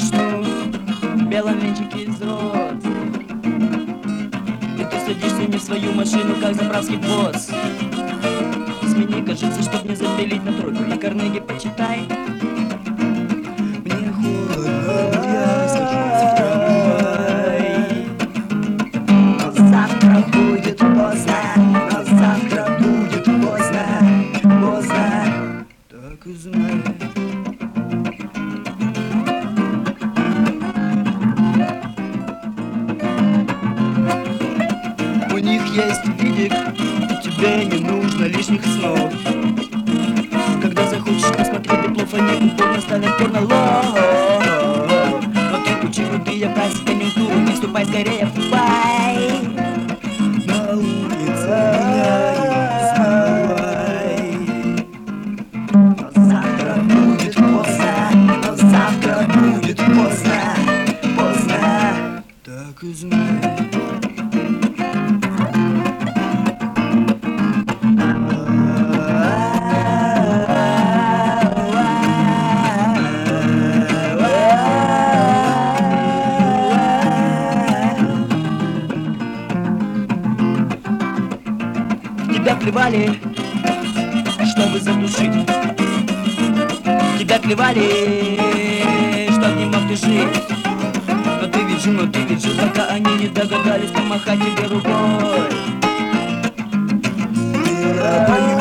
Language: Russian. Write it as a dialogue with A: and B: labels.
A: начну в белом венчике из роз. И ты садишься не в свою машину, как заправский босс. Смени, кажется, чтоб не запилить на тройку, и Карнеги почитай. Мне холодно, я сажусь в трамвай. Но завтра будет поздно, но завтра будет поздно, поздно. Так и знай. У них есть видик, тебе не нужно лишних снов. Когда захочешь посмотреть диплов, они упорно ставят порно-лов. Но ты учи крутые фразы, конъюнктуру, не вступай скорее в бай. На улице меня не смывай. Но завтра будет поздно, но завтра будет поздно, поздно. Так и знай. Тебя клевали, чтобы задушить. Тебя клевали, чтоб не мог ты жить. Но ты ведь жил, пока они не догадались помахать тебе рукой.